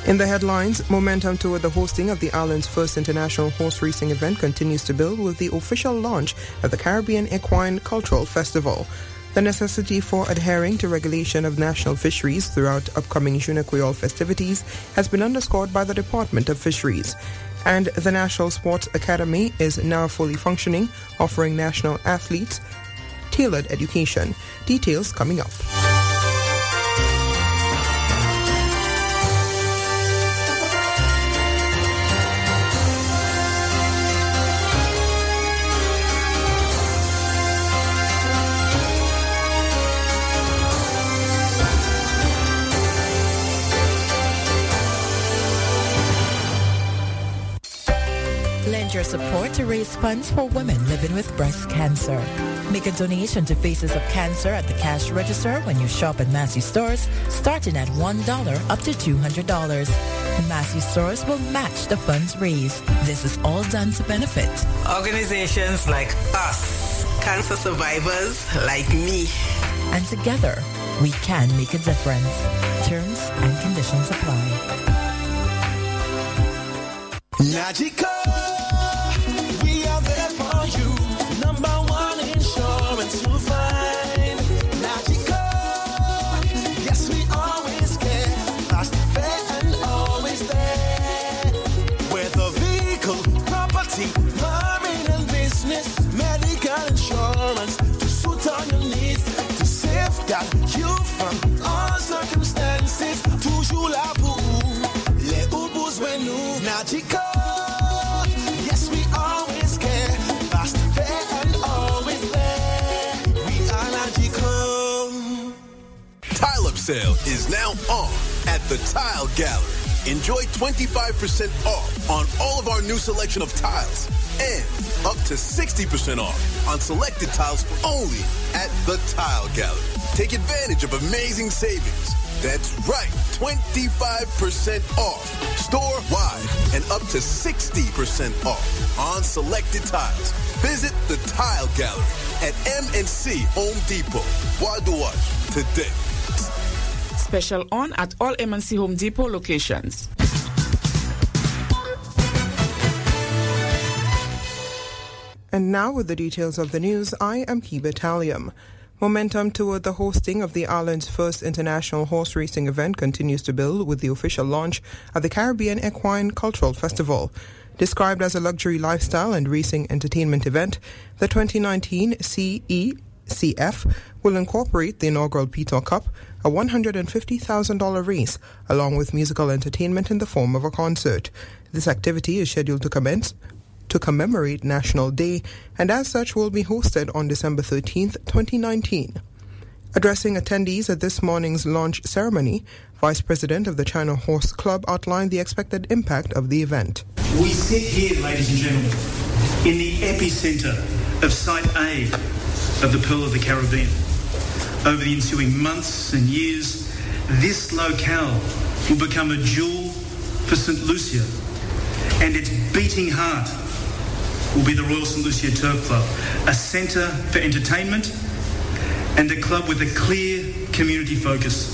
In the headlines, momentum toward the hosting of the island's first international horse racing event continues to build with the official launch of the Caribbean Equine Cultural Festival. The necessity for adhering to regulation of national fisheries throughout upcoming Journée Creole festivities has been underscored by the Department of Fisheries. And the National Sports Academy is now fully functioning, offering national athletes tailored education. Details coming up. Lend your support to raise funds for women living with breast cancer. Make a donation to Faces of Cancer at the cash register when you shop at Massey Stores, starting at $1 up to $200. Massey Stores will match the funds raised. This is all done to benefit organizations like us, cancer survivors like me. And together, we can make a difference. Terms and conditions apply. Nagico, we are there for you. Number one insurance you'll find. Nagico, yes, we always care. Fast, fair, and always there. Whether vehicle, property, marine and business, medical insurance to suit all your needs, to safeguard you from all circumstances. Toujours là pour les ubus when nous Nagico. Sale is now on at the Tile Gallery. Enjoy 25% off on all of our new selection of tiles and up to 60% off on selected tiles only at the Tile Gallery. Take advantage of amazing savings. That's right, 25% off store-wide and up to 60% off on selected tiles. Visit the Tile Gallery at M&C Home Depot, Bois d'Ouage today. Special on at all M&C Home Depot locations. And now with the details of the news, I am Kiba Talium. Momentum toward the hosting of the island's first international horse racing event continues to build with the official launch of the Caribbean Equine Cultural Festival. Described as a luxury lifestyle and racing entertainment event, the 2019 CECF will incorporate the inaugural Peter Cup, a $150,000 race, along with musical entertainment in the form of a concert. This activity is scheduled to commence to commemorate National Day and as such will be hosted on December 13th, 2019. Addressing attendees at this morning's launch ceremony, Vice President of the China Horse Club outlined the expected impact of the event. We sit here, ladies and gentlemen, in the epicenter of Site A of the Pearl of the Caribbean. Over the ensuing months and years, this locale will become a jewel for St. Lucia, and its beating heart will be the Royal St. Lucia Turf Club, a centre for entertainment and a club with a clear community focus.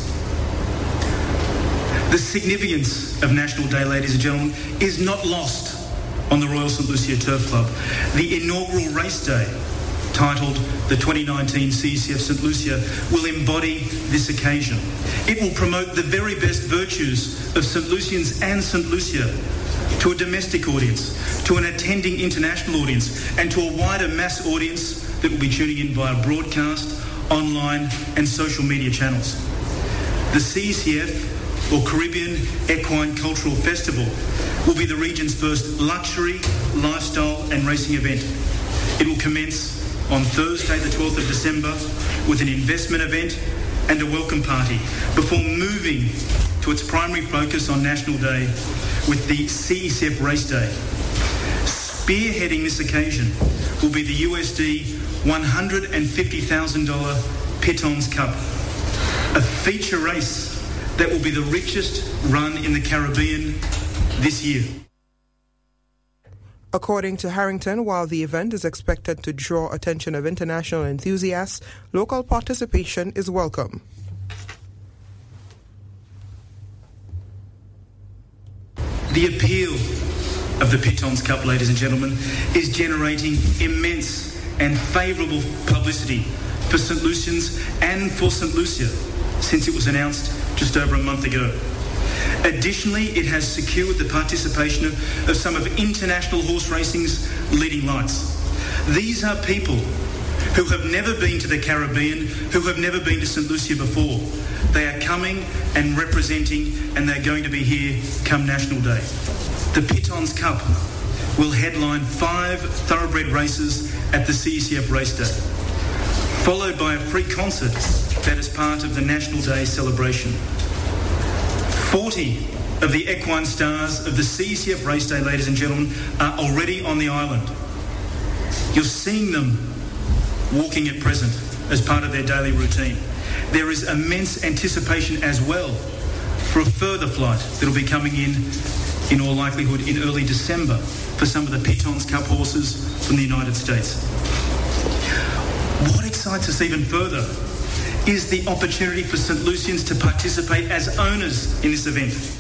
The significance of National Day, ladies and gentlemen, is not lost on the Royal St. Lucia Turf Club. The inaugural race day, titled the 2019 CECF St. Lucia, will embody this occasion. It will promote the very best virtues of St. Lucians and St. Lucia to a domestic audience, to an attending international audience, and to a wider mass audience that will be tuning in via broadcast, online and social media channels. The CECF, or Caribbean Equine Cultural Festival, will be the region's first luxury, lifestyle and racing event. It will commence on Thursday the 12th of December with an investment event and a welcome party before moving to its primary focus on National Day with the CECF Race Day. Spearheading this occasion will be the USD $150,000 Pitons Cup, a feature race that will be the richest run in the Caribbean this year. According to Harrington, while the event is expected to draw attention of international enthusiasts, local participation is welcome. The appeal of the Pitons Cup, ladies and gentlemen, is generating immense and favourable publicity for St Lucians and for St Lucia since it was announced just over a month ago. Additionally, it has secured the participation of some of international horse racing's leading lights. These are people who have never been to the Caribbean, who have never been to St Lucia before. They are coming and representing, and they're going to be here come National Day. The Pitons Cup will headline 5 thoroughbred races at the CECF Race Day, followed by a free concert that is part of the National Day celebration. 40 of the equine stars of the CECF Race Day, ladies and gentlemen, are already on the island. You're seeing them walking at present as part of their daily routine. There is immense anticipation as well for a further flight that will be coming in all likelihood in early December for some of the Pitons Cup horses from the United States. What excites us even further is the opportunity for St Lucians to participate as owners in this event.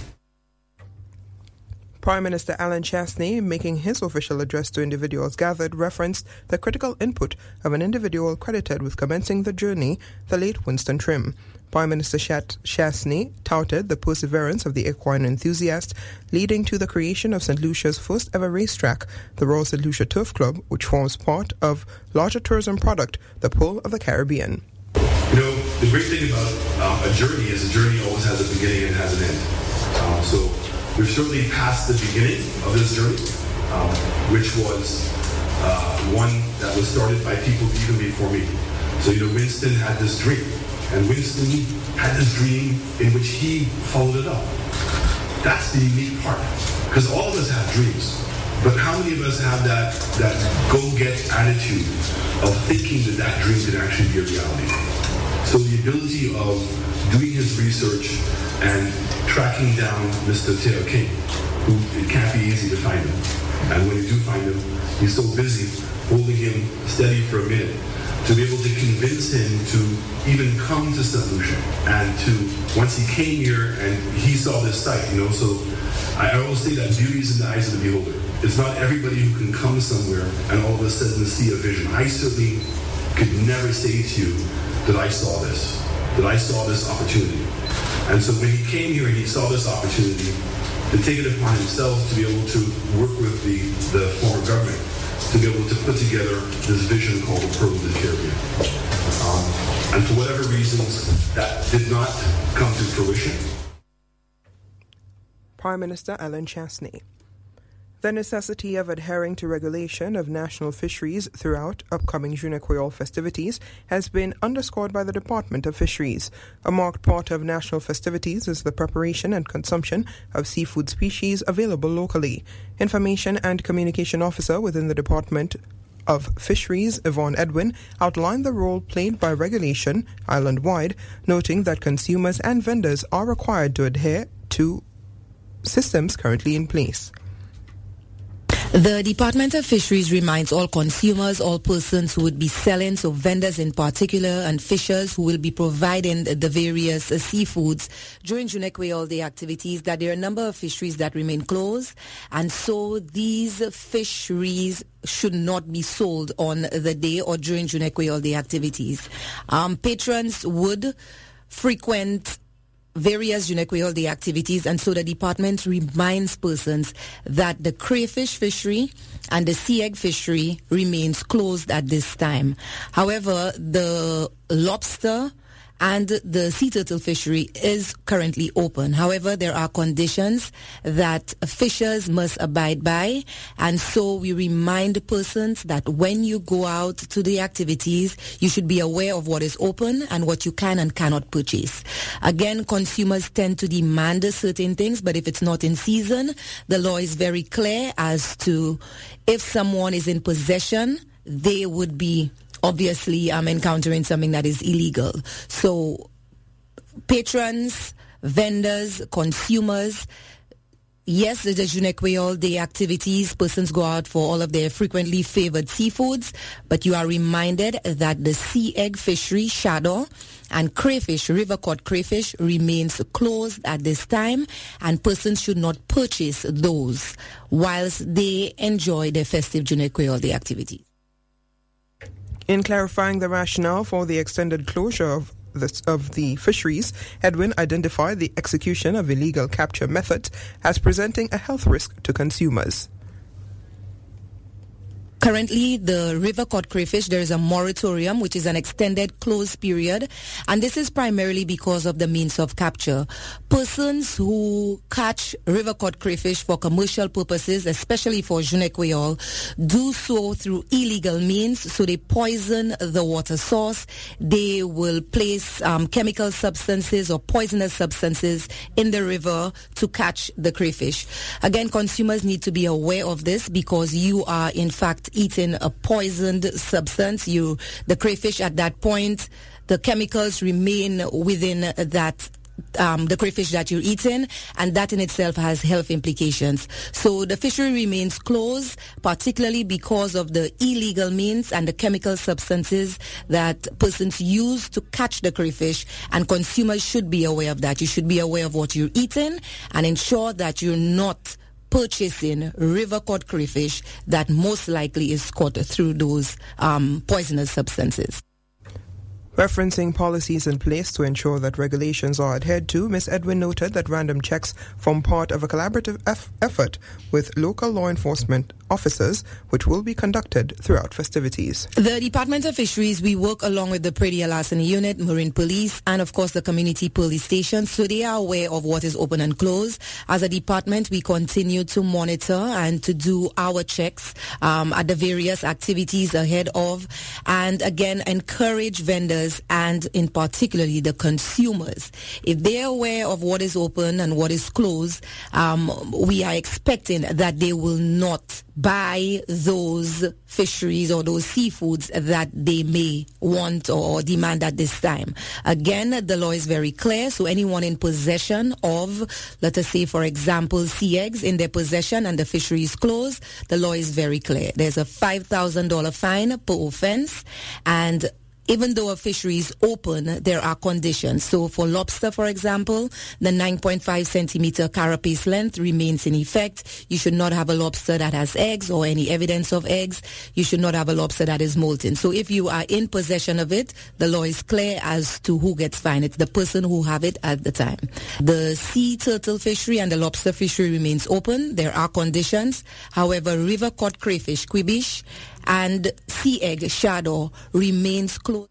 Prime Minister Alan Chasney, making his official address to individuals gathered, referenced the critical input of an individual credited with commencing the journey, the late Winston Trim. Prime Minister Chasney touted the perseverance of the equine enthusiast, leading to the creation of St. Lucia's first ever racetrack, the Royal St. Lucia Turf Club, which forms part of larger tourism product, the Pearl of the Caribbean. You know, the great thing about a journey is a journey always has a beginning and has an end. So we've certainly passed the beginning of this journey, which was one that was started by people even before me. So, you know, Winston had this dream, and Winston had this dream in which he followed it up. That's the unique part, because all of us have dreams, but how many of us have that go-get attitude of thinking that dream can actually be a reality? So the ability of doing his research and tracking down Mr. Teo King, who it can't be easy to find him. And when you do find him, he's so busy holding him steady for a minute to be able to convince him to even come to St. Lucia. And to, once he came here and he saw this site, you know, so I always say that beauty is in the eyes of the beholder. It's not everybody who can come somewhere and all of a sudden see a vision. I certainly could never say to you that I saw this opportunity. And so when he came here and he saw this opportunity, to take it upon himself to be able to work with the former government to be able to put together this vision called the Pearl of the Caribbean. And for whatever reasons, that did not come to fruition. Prime Minister Alan Chasney. The necessity of adhering to regulation of national fisheries throughout upcoming Journée Creole festivities has been underscored by the Department of Fisheries. A marked part of national festivities is the preparation and consumption of seafood species available locally. Information and Communication Officer within the Department of Fisheries, Yvonne Edwin, outlined the role played by regulation island-wide, noting that consumers and vendors are required to adhere to systems currently in place. The Department of Fisheries reminds all consumers, all persons who would be selling, so vendors in particular, and fishers who will be providing the various seafoods during Journée Creole Day activities, that there are a number of fisheries that remain closed, and so these fisheries should not be sold on the day or during Journée Creole Day activities. Patrons would frequent various Journée Creole Day activities, and so the department reminds persons that the crayfish fishery and the sea egg fishery remains closed at this time. However, the lobster and the sea turtle fishery is currently open. However, there are conditions that fishers must abide by, and so we remind persons that when you go out to the activities, you should be aware of what is open and what you can and cannot purchase. Again, consumers tend to demand certain things, but if it's not in season, the law is very clear as to if someone is in possession, they would be obviously encountering something that is illegal. So patrons, vendors, consumers yes, the Journée Creole Day activities, persons go out for all of their frequently favored seafoods, but you are reminded that the sea egg fishery, shadow, and crayfish, river cod crayfish, remains closed at this time, and persons should not purchase those whilst they enjoy their festive Journée Creole Day activities. In clarifying the rationale for the extended closure of the fisheries, Edwin identified the execution of illegal capture methods as presenting a health risk to consumers. Currently, the river cod crayfish, there is a moratorium, which is an extended closed period, and this is primarily because of the means of capture. Persons who catch river cod crayfish for commercial purposes, especially for Journée Creole, do so through illegal means, so they poison the water source. They will place chemical substances or poisonous substances in the river to catch the crayfish. Again, consumers need to be aware of this because you are, in fact, eating a poisoned substance. The crayfish at that point, the chemicals remain within that the crayfish that you're eating, and that in itself has health implications. So the fishery remains closed, particularly because of the illegal means and the chemical substances that persons use to catch the crayfish, and consumers should be aware of that. You should be aware of what you're eating and ensure that you're not purchasing river cod crayfish that most likely is caught through those poisonous substances. Referencing policies in place to ensure that regulations are adhered to, Ms. Edwin noted that random checks form part of a collaborative effort with local law enforcement officers, which will be conducted throughout festivities. The Department of Fisheries, we work along with the Prairie Larceny Unit, Marine Police, and of course the community police stations, so they are aware of what is open and closed. As a department, we continue to monitor and to do our checks at the various activities ahead of, and again, encourage vendors and in particularly the consumers. If they're aware of what is open and what is closed, we are expecting that they will not buy those fisheries or those seafoods that they may want or demand at this time. Again, the law is very clear, so anyone in possession of, let us say, for example, sea eggs in their possession and the fishery is closed, the law is very clear. There's a $5,000 fine per offense, and even though a fishery is open, there are conditions. So for lobster, for example, the 9.5 centimeter carapace length remains in effect. You should not have a lobster that has eggs or any evidence of eggs. You should not have a lobster that is molten. So if you are in possession of it, the law is clear as to who gets fined. It's the person who have it at the time. The sea turtle fishery and the lobster fishery remains open. There are conditions. However, river cod crayfish, quibish, and sea egg shadow remains closed.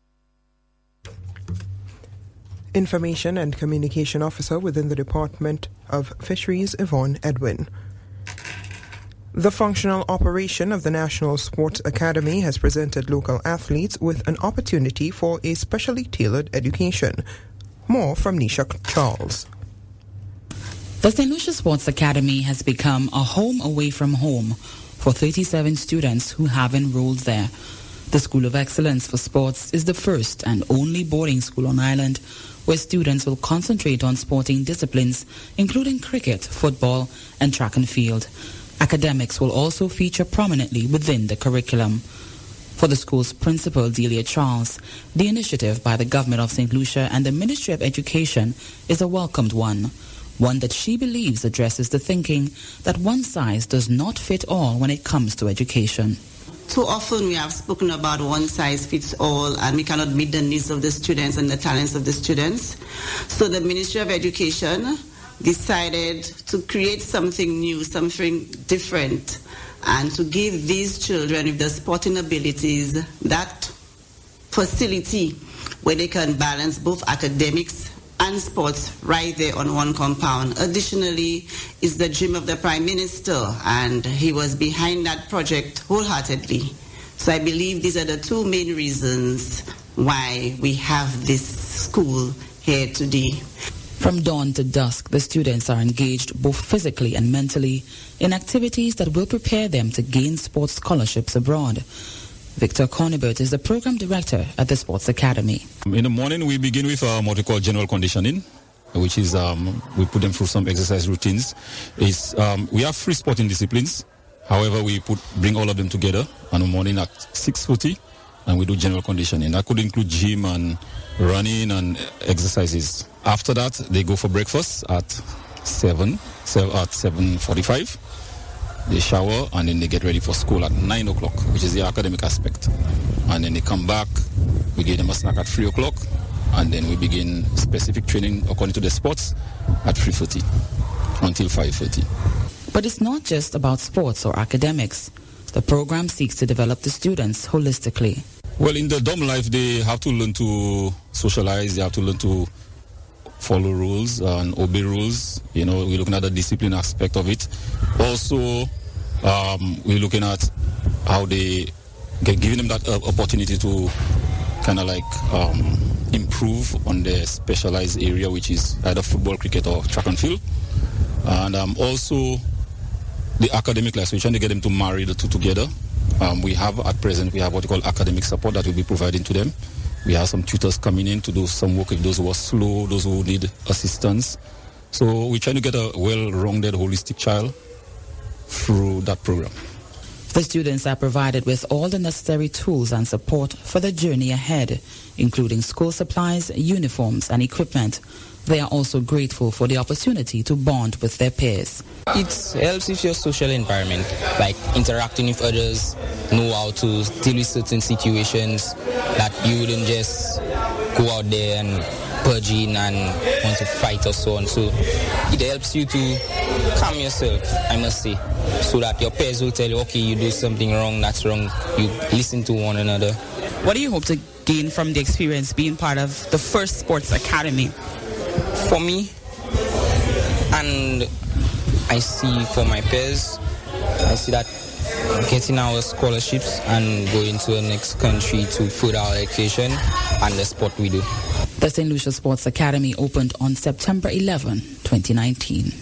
Information and Communication Officer within the Department of Fisheries, Yvonne Edwin. The functional operation of the National Sports Academy has presented local athletes with an opportunity for a specially tailored education. More from Nisha Charles. The St. Lucia Sports Academy has become a home away from home for 37 students who have enrolled there. The School of Excellence for Sports is the first and only boarding school on island where students will concentrate on sporting disciplines, including cricket, football, and track and field. Academics will also feature prominently within the curriculum. For the school's principal, Delia Charles, the initiative by the Government of St. Lucia and the Ministry of Education is a welcomed one that she believes addresses the thinking that one size does not fit all when it comes to education. Too often we have spoken about one size fits all and we cannot meet the needs of the students and the talents of the students. So the Ministry of Education decided to create something new, something different, and to give these children with the sporting abilities that facility where they can balance both academics and sports right there on one compound. Additionally, it's the dream of the Prime Minister, and he was behind that project wholeheartedly. So I believe these are the two main reasons why we have this school here today. From dawn to dusk, the students are engaged both physically and mentally in activities that will prepare them to gain sports scholarships abroad. Victor Cornibert is the program director at the Sports Academy. In the morning, we begin with what we call general conditioning. which is we put them through some exercise routines. We have free sporting disciplines. However, we bring all of them together on the morning at 6:40, and we do general conditioning. That could include gym and running and exercises. After that, they go for breakfast at 7:45. They shower, and then they get ready for school at 9 o'clock, which is the academic aspect. And then they come back, we give them a snack at 3 o'clock, and then we begin specific training according to the sports at 3:40 until 5:30. But it's not just about sports or academics. The program seeks to develop the students holistically. Well, in the dorm life, they have to learn to socialize, they have to learn to follow rules and obey rules. You know, we're looking at the discipline aspect of it. Also, we're looking at how they giving them that opportunity to kind of like improve on their specialized area, which is either football, cricket, or track and field. And also the academic life, so we're trying to get them to marry the two together. At present, we have what we call academic support that we'll be providing to them. We have some tutors coming in to do some work with those who are slow, those who need assistance. So we're trying to get a well-rounded, holistic child through that program. The students are provided with all the necessary tools and support for the journey ahead, including school supplies, uniforms, and equipment. They are also grateful for the opportunity to bond with their peers. It helps with your social environment, like interacting with others, know how to deal with certain situations that you wouldn't just go out there and purge in and want to fight or so on. So it helps you to calm yourself, I must say, so that your peers will tell you, okay, you do something wrong, that's wrong. You listen to one another. What do you hope to gain from the experience being part of the first sports academy? For me, and I see for my peers, I see that getting our scholarships and going to the next country to further our education and the sport we do. The St. Lucia Sports Academy opened on September 11, 2019.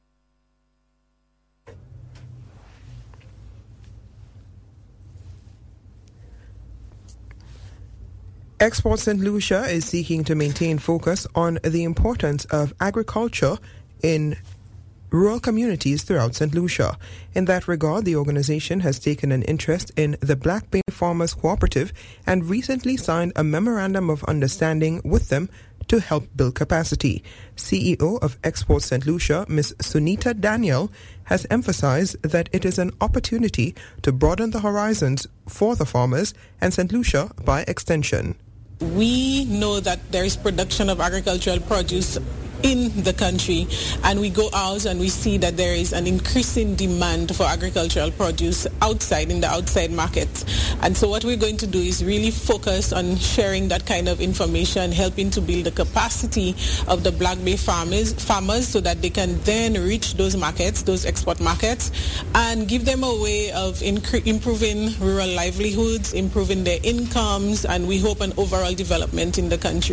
Export St. Lucia is seeking to maintain focus on the importance of agriculture in rural communities throughout St. Lucia. In that regard, the organization has taken an interest in the Black Bay Farmers Cooperative and recently signed a memorandum of understanding with them to help build capacity. CEO of Export St. Lucia, Ms. Sunita Daniel, has emphasized that it is an opportunity to broaden the horizons for the farmers and St. Lucia by extension. We know that there is production of agricultural produce in the country, and we go out and we see that there is an increasing demand for agricultural produce outside, in the outside market. And so what we're going to do is really focus on sharing that kind of information, helping to build the capacity of the Black Bay farmers so that they can then reach those markets, those export markets, and give them a way of improving rural livelihoods, improving their incomes, and we hope an overall development in the country.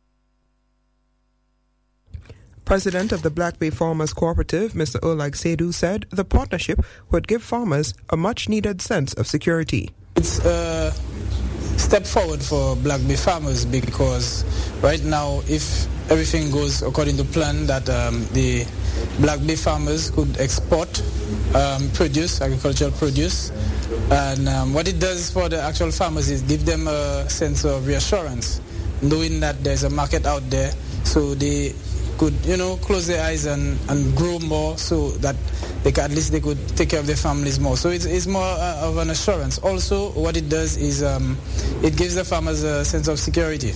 President of the Black Bay Farmers Cooperative, Mr. Olag Seydou, said the partnership would give farmers a much-needed sense of security. It's a step forward for Black Bay farmers because right now, if everything goes according to plan, that the Black Bay farmers could export produce, agricultural produce, and what it does for the actual farmers is give them a sense of reassurance, knowing that there's a market out there, so they could, close their eyes and grow more, so that they could take care of their families more. So it's more of an assurance. Also, what it does is it gives the farmers a sense of security.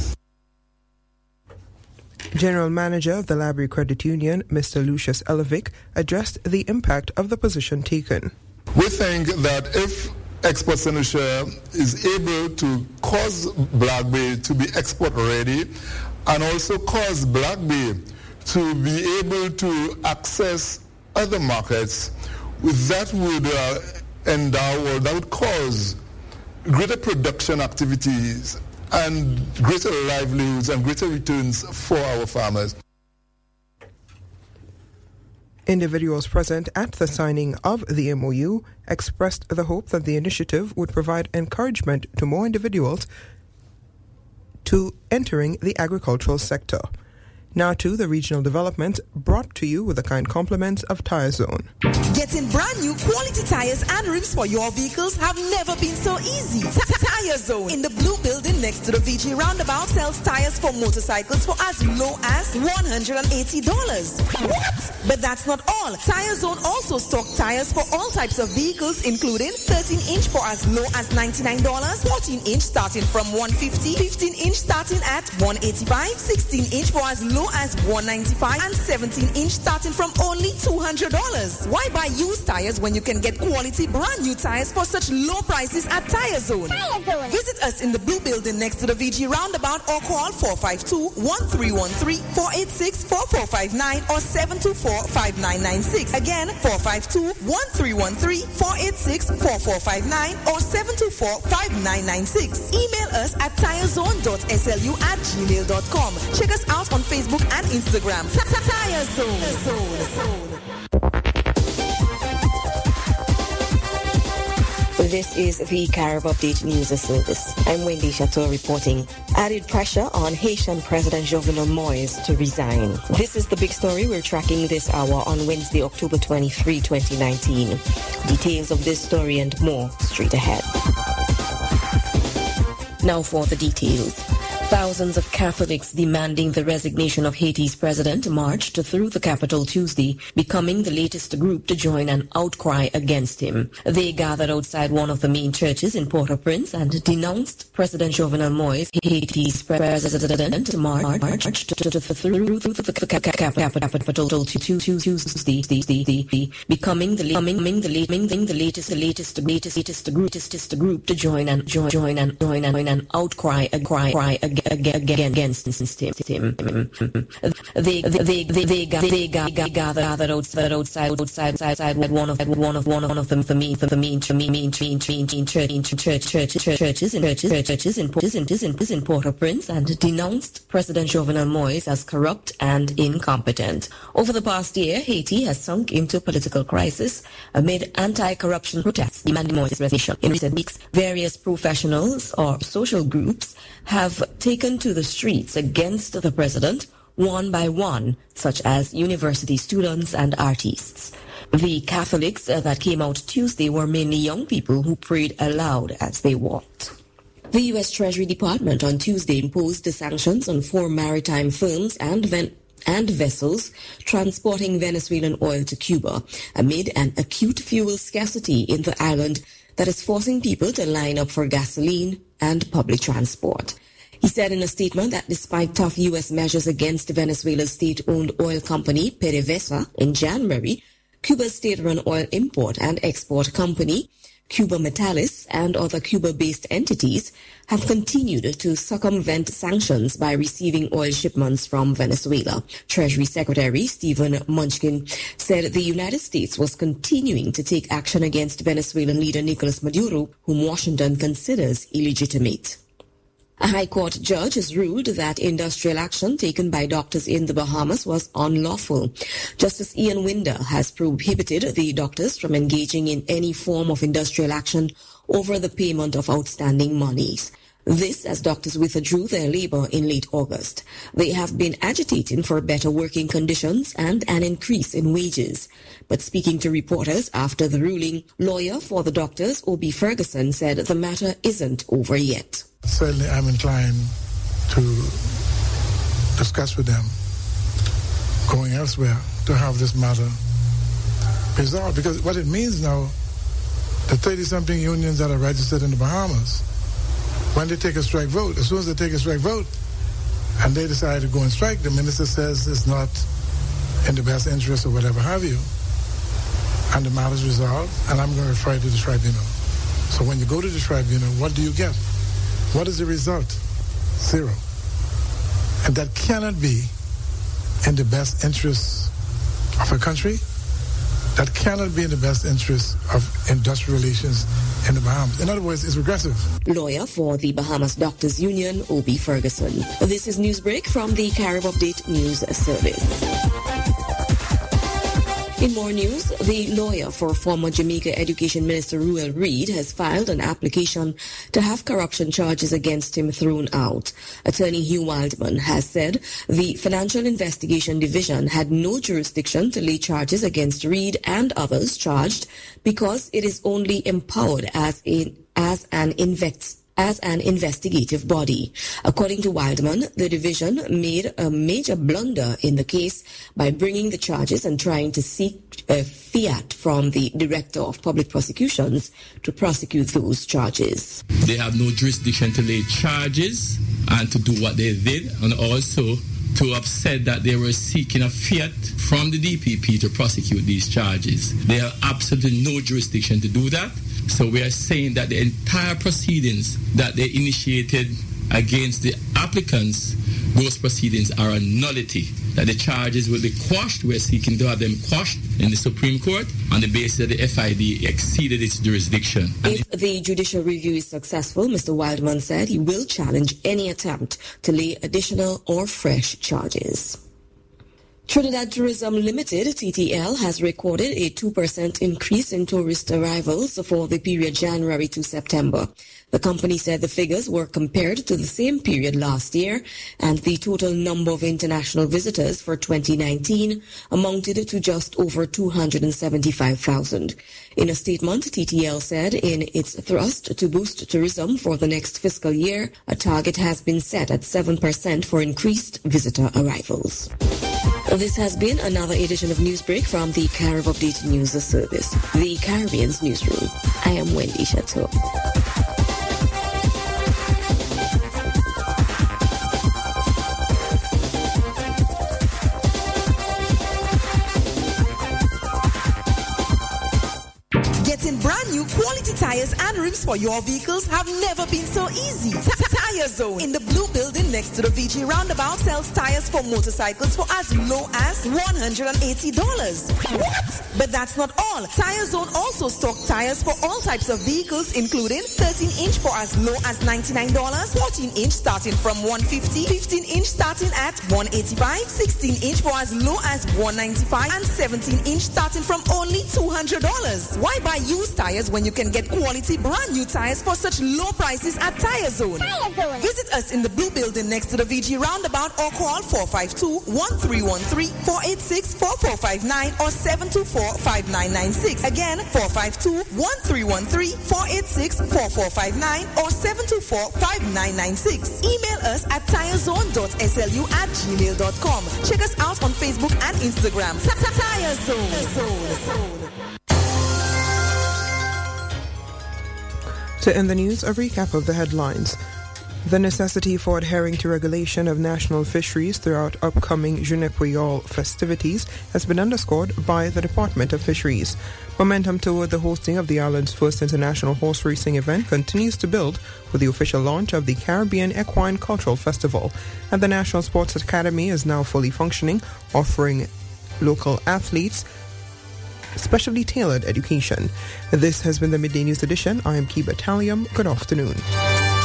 General Manager of the Library Credit Union, Mr. Lucius Elevic, addressed the impact of the position taken. We think that if Export St. Lucia is able to cause Black Bay to be export ready and also cause Black Bay to be able to access other markets, that would endow or that would cause greater production activities and greater livelihoods and greater returns for our farmers. Individuals present at the signing of the MOU expressed the hope that the initiative would provide encouragement to more individuals to entering the agricultural sector. Now to the regional development, brought to you with the kind compliments of Tire Zone. Getting brand new quality tires and rims for your vehicles have never been so easy. Tire Zone in the blue building next to the VG roundabout sells tires for motorcycles for as low as $180. What? But that's not all. Tire Zone also stock tires for all types of vehicles, including 13-inch for as low as $99, 14-inch starting from $150, 15-inch starting at $185, 16-inch for as low as $195, and 17-inch starting from only $200. Why buy used tires when you can get quality brand new tires for such low prices at Tire Zone? Visit us in the blue building next to the VG roundabout or call 452-1313, 486-4459 or 724-5996. Again, 452-1313, 486-4459 or 724-5996. Email us at tirezone.slu@gmail.com. Check us out on Facebook and Instagram. Tire Zone. This is the Carib Update News Service. I'm Wendy Chateau reporting. Added pressure on Haitian President Jovenel Moïse to resign. This is the big story we're tracking this hour on Wednesday, October 23, 2019. Details of this story and more straight ahead. Now for the details. Thousands of Catholics demanding the resignation of Haiti's president marched through the capital Tuesday, becoming the latest group to join an outcry against him. They gathered outside one of the main churches in Port-au-Prince and denounced President Jovenel Moïse, Haiti's president, marched through the capital Tuesday, becoming the latest group to join an outcry against him. They gathered outside one of the main churches in Port-au-Prince and denounced President Jovenel Moïse as corrupt and incompetent. Over the past year, Haiti has sunk into political crisis amid anti-corruption protests demanding Moïse's resignation. In recent weeks, various professionals or social groups have taken to the streets against the president, one by one, such as university students and artists. The Catholics that came out Tuesday were mainly young people who prayed aloud as they walked. The U.S. Treasury Department on Tuesday imposed the sanctions on 4 maritime firms and vessels transporting Venezuelan oil to Cuba amid an acute fuel scarcity in the island that is forcing people to line up for gasoline and public transport. He said in a statement that despite tough U.S. measures against Venezuela's state-owned oil company, PDVSA, in January, Cuba's state-run oil import and export company, Cuba Metalis, and other Cuba-based entities have continued to circumvent sanctions by receiving oil shipments from Venezuela. Treasury Secretary Stephen Mnuchin said the United States was continuing to take action against Venezuelan leader Nicolas Maduro, whom Washington considers illegitimate. A High Court judge has ruled that industrial action taken by doctors in the Bahamas was unlawful. Justice Ian Winder has prohibited the doctors from engaging in any form of industrial action over the payment of outstanding monies. This as doctors withdrew their labor in late August. They have been agitating for better working conditions and an increase in wages. But speaking to reporters after the ruling, lawyer for the doctors, O.B. Ferguson, said the matter isn't over yet. Certainly I'm inclined to discuss with them going elsewhere to have this matter resolved. Because what it means now, the 30-something unions that are registered in the Bahamas, when they take a strike vote, as soon as they take a strike vote and they decide to go and strike, the minister says it's not in the best interest or whatever have you, and the matter is resolved, and I'm going to refer it to the tribunal. So when you go to the tribunal, what do you get? What is the result? 0. And that cannot be in the best interest of a country. That cannot be in the best interest of industrial relations in the Bahamas. In other words, it's regressive. Lawyer for the Bahamas Doctors Union, O.B. Ferguson. This is Newsbreak from the Carib Update News Service. In more news, the lawyer for former Jamaica Education Minister Ruel Reid has filed an application to have corruption charges against him thrown out. Attorney Hugh Wildman has said the Financial Investigation Division had no jurisdiction to lay charges against Reid and others charged because it is only empowered as an investigative body. According to Wildman, the division made a major blunder in the case by bringing the charges and trying to seek a fiat from the Director of Public Prosecutions to prosecute those charges. They have no jurisdiction to lay charges and to do what they did, and also to have said that they were seeking a fiat from the DPP to prosecute these charges. They have absolutely no jurisdiction to do that. So we are saying that the entire proceedings that they initiated against the applicants, those proceedings are a nullity, that the charges will be quashed. We're seeking to have them quashed in the Supreme Court on the basis that the FID exceeded its jurisdiction. If the judicial review is successful, Mr. Wildman said he will challenge any attempt to lay additional or fresh charges. Trinidad Tourism Limited, TTL, has recorded a 2% increase in tourist arrivals for the period January to September. The company said the figures were compared to the same period last year, and the total number of international visitors for 2019 amounted to just over 275,000. In a statement, TTL said in its thrust to boost tourism for the next fiscal year, a target has been set at 7% for increased visitor arrivals. This has been another edition of Newsbreak from the Carib Update News Service, the Caribbean's newsroom. I am Wendy Chateau. Getting brand new quality tires and rims for your vehicles have never been so easy. Tire Zone in the blue building next to the VG roundabout sells tires for motorcycles for as low as $180. What? But that's not all. Tire Zone also stock tires for all types of vehicles, including 13-inch for as low as $99, 14-inch starting from $150, 15-inch starting at $185, 16-inch for as low as $195, and 17-inch starting from only $200. Why buy used tires when you can get quality brand new tires for such low prices at Tire Zone? Visit us in the blue building next to the VG roundabout or call 452-1313, 486-4459 or 724-5996. Again, 452-1313, 486-4459 or 724-5996. Email us at tirezone.slu@gmail.com. Check us out on Facebook and Instagram. Tire Zone. To end the news, a recap of the headlines. The necessity for adhering to regulation of national fisheries throughout upcoming Journée Creole festivities has been underscored by the Department of Fisheries. Momentum toward the hosting of the island's first international horse racing event continues to build with the official launch of the Caribbean Equine Cultural Festival. And the National Sports Academy is now fully functioning, offering local athletes specially tailored education. This has been the Midday News Edition. I am Kiba Talium. Good afternoon.